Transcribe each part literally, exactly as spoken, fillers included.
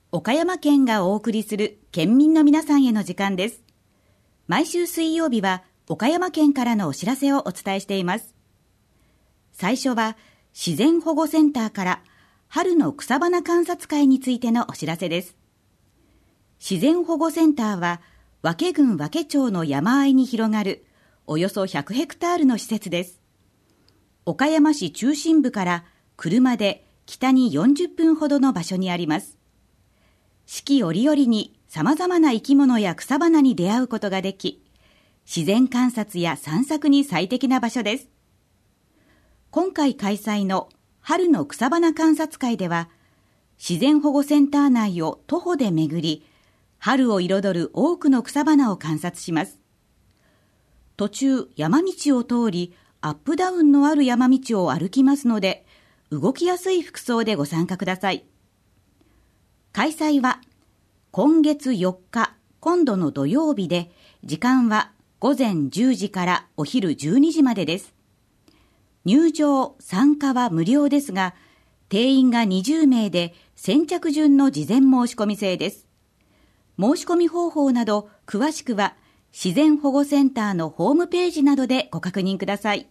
岡山県がお送りする県民の皆さんへの時間です。毎週水曜日は岡山県からのお知らせをお伝えしています。最初は自然保護センターから春の草花観察会についてのお知らせです。自然保護センターは和気郡和気町の山あいに広がるおよそひゃくヘクタールの施設です。岡山市中心部から車で北によんじゅっぷんほどの場所にあります。四季折々に様々な生き物や草花に出会うことができ、自然観察や散策に最適な場所です。今回開催の春の草花観察会では、自然保護センター内を徒歩で巡り、春を彩る多くの草花を観察します。途中、山道を通り、アップダウンのある山道を歩きますので、動きやすい服装でご参加ください。開催は今月よっか、今度の土曜日で、時間は午前じゅうじからお昼じゅうにじまでです。入場・参加は無料ですが、定員がにじゅうめいで先着順の事前申し込み制です。申し込み方法など詳しくは自然保護センターのホームページなどでご確認ください。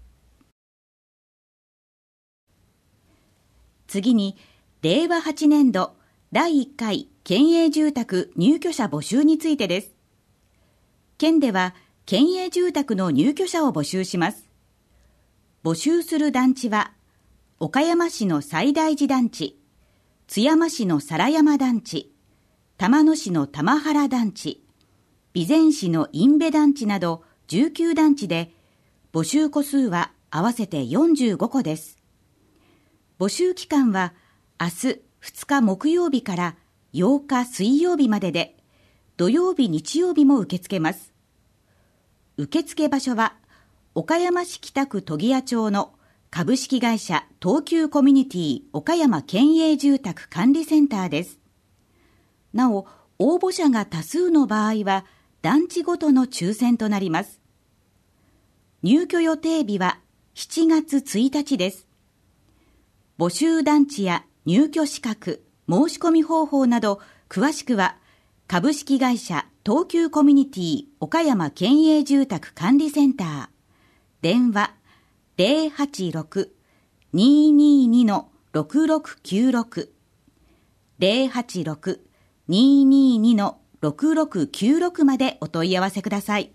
次に、れいわはちねんどだいいっかい県営住宅入居者募集についてです。県では県営住宅の入居者を募集します。募集する団地は、岡山市の西大寺団地、津山市の皿山団地、玉野市の玉原団地、備前市の印部団地などじゅうきゅう団地で、募集戸数は合わせてよんじゅうごこです。募集期間は明日ふつか木曜日からようか水曜日までで、土曜日日曜日も受け付けます。受付場所は岡山市北区都木屋町の株式会社東急コミュニティ岡山県営住宅管理センターです。なお、応募者が多数の場合は団地ごとの抽選となります。入居予定日はしちがつついたちです。募集団地や入居資格、申し込み方法など詳しくは株式会社東急コミュニティ岡山県営住宅管理センター、電話 ゼロはちろく にーにーにー ろくろくきゅうろく ゼロはちろく にーにーにー ろくろくきゅうろくまでお問い合わせください。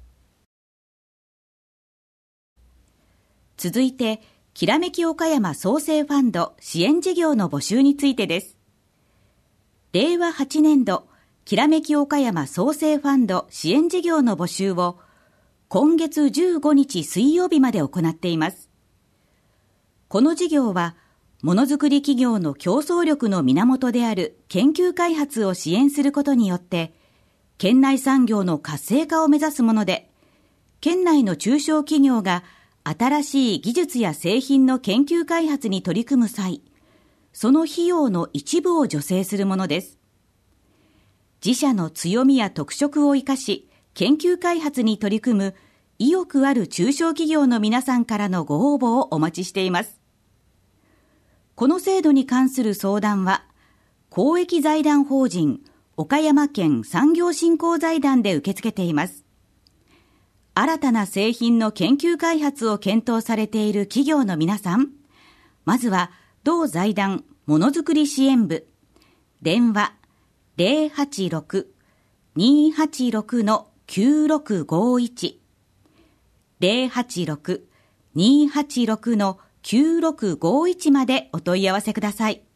続いて、きらめき岡山創生ファンド支援事業の募集についてです。れいわはちねんどきらめき岡山創生ファンド支援事業の募集を今月じゅうごにち水曜日まで行っています。この事業は、ものづくり企業の競争力の源である研究開発を支援することによって、県内産業の活性化を目指すもので、県内の中小企業が新しい技術や製品の研究開発に取り組む際、その費用の一部を助成するものです。自社の強みや特色を生かし、研究開発に取り組む意欲ある中小企業の皆さんからのご応募をお待ちしています。この制度に関する相談は、公益財団法人岡山県産業振興財団で受け付けています。新たな製品の研究開発を検討されている企業の皆さん、まずは同財団ものづくり支援部、電話 ゼロはちろく にーはちろく きゅうろくごいち ゼロはちろく にーはちろく きゅうろくごいちまでお問い合わせください。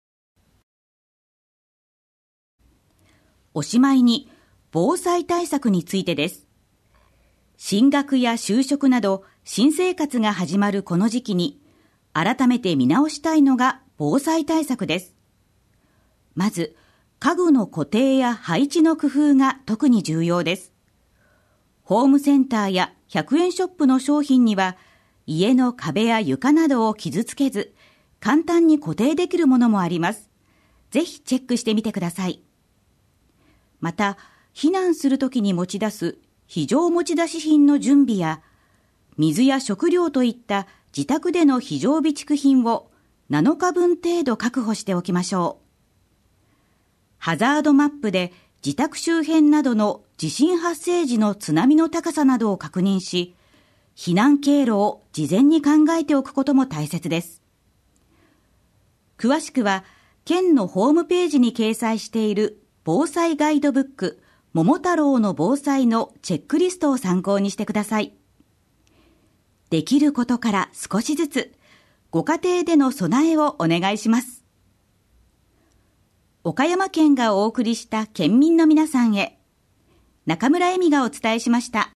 おしまいに、防災対策についてです。進学や就職など新生活が始まるこの時期に改めて見直したいのが防災対策です。まず、家具の固定や配置の工夫が特に重要です。ホームセンターやひゃくえんショップの商品には家の壁や床などを傷つけず簡単に固定できるものもあります。ぜひチェックしてみてください。また、避難するときに持ち出す非常持ち出し品の準備や、水や食料といった自宅での非常備蓄品をなのかぶん程度確保しておきましょう。 ハザードマップで自宅周辺などの地震発生時の津波の高さなどを確認し、避難経路を事前に考えておくことも大切です。詳しくは、県のホームページに掲載している防災ガイドブック、桃太郎の防災のチェックリストを参考にしてください。できることから少しずつ、ご家庭での備えをお願いします。岡山県がお送りした県民の皆さんへ、中村恵美がお伝えしました。